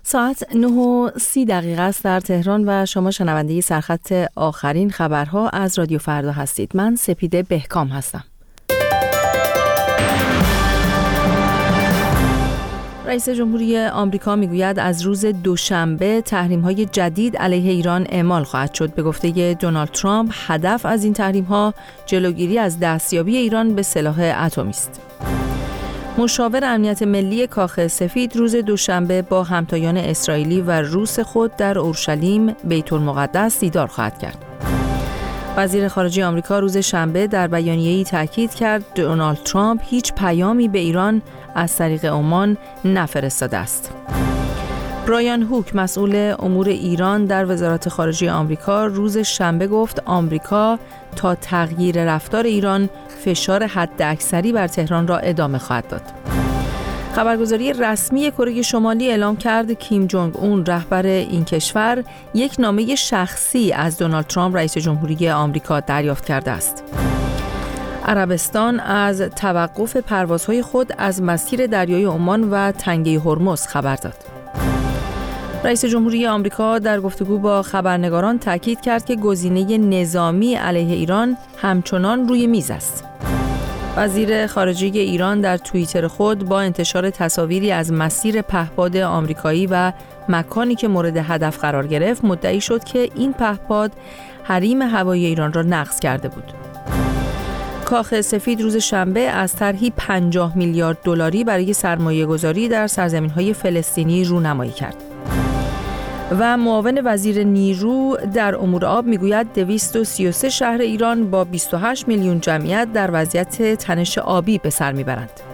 ساعت 9:30 است در تهران و شما شنونده سرخط آخرین خبرها از رادیو فردا هستید. من سپیده بهکام هستم. رئیس جمهوری آمریکا میگوید از روز دوشنبه تحریم‌های جدید علیه ایران اعمال خواهد شد. به گفته دونالد ترامپ، هدف از این تحریم‌ها جلوگیری از دستیابی ایران به سلاح اتمی است. مشاور امنیت ملی کاخ سفید روز دوشنبه با همتایان اسرائیلی و روس خود در اورشلیم بیت المقدس دیدار خواهد کرد. وزیر خارجه آمریکا روز شنبه در بیانیه‌ای تاکید کرد دونالد ترامپ هیچ پیامی به ایران از طریق عمان نفرستاده است. برایان هوک، مسئول امور ایران در وزارت خارجه آمریکا، روز شنبه گفت آمریکا تا تغییر رفتار ایران فشار حداکثری بر تهران را ادامه خواهد داد. خبرگزاری رسمی کره شمالی اعلام کرد کیم جونگ اون، رهبر این کشور، یک نامه شخصی از دونالد ترامپ رئیس جمهوری آمریکا دریافت کرده است. عربستان از توقف پروازهای خود از مسیر دریای عمان و تنگه هرمز خبر داد. رئیس جمهوری آمریکا در گفتگو با خبرنگاران تاکید کرد که گزینه نظامی علیه ایران همچنان روی میز است. وزیر خارجه ایران در توییتر خود با انتشار تصاویری از مسیر پهپاد آمریکایی و مکانی که مورد هدف قرار گرفت مدعی شد که این پهپاد حریم هوایی ایران را نقض کرده بود. کاخ سفید روز شنبه از طرحی 50 میلیارد دلاری برای سرمایه‌گذاری در سرزمین‌های فلسطینی رونمایی کرد. و معاون وزیر نیرو در امور آب میگوید 233 شهر ایران با 28 میلیون جمعیت در وضعیت تنش آبی به سر میبرند.